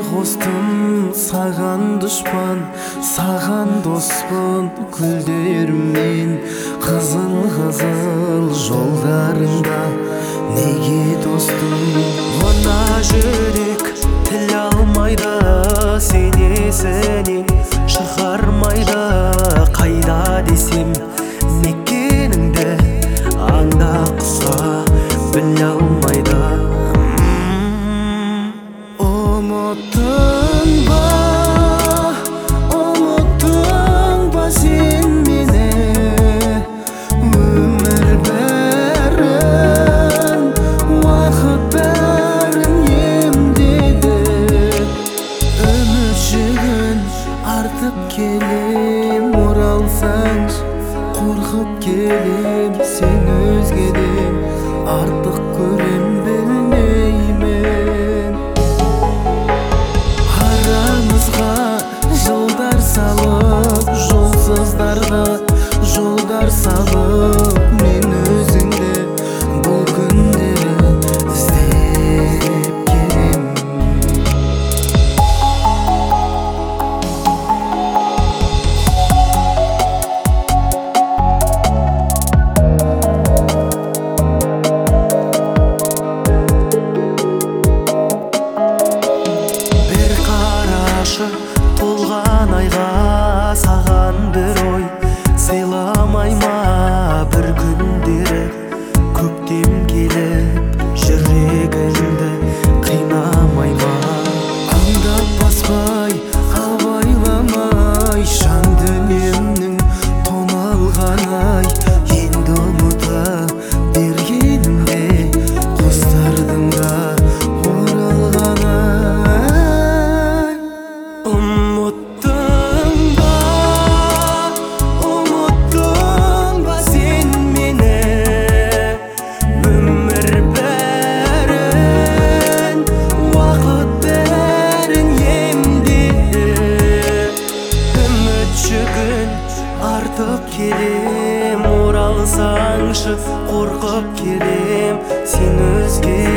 қостым саған дұшпан, саған доспын гүлдеріммен. Қызыл жолдарында неге достым? Мына жүрек тіл алмайды сен есінен шығармайды. Қайда десем мекеніңді аңда құса біле алмайды. Ұмыттың ба сен мені? Өмір бәрін, уақыт бәрін емдеді. Үміт жүгін артып келем, оралсаңшы қорқып келем. Сен өзгеден артық көрем білмеймін. Арамызға жылдар салып, жолсыздарды жолдар салып, мен өзіңді бұл күндері іздеп келем. Толған айға саған бір ой сыйламай ма? Бір күндері көктем келіп жүрегіңді қинамай ма? Аңдап баспай, абайламай, жан дүниемнің тоналған-ай. Енді ұмыта бергенімде қостардың да оралған-ай. Ұмыттың ба сен мені? Өмір бәрін, уақыт бәрін емдеді. Үміт жүгін артып келем, оралсаңшы қорқып келем. Сен өзге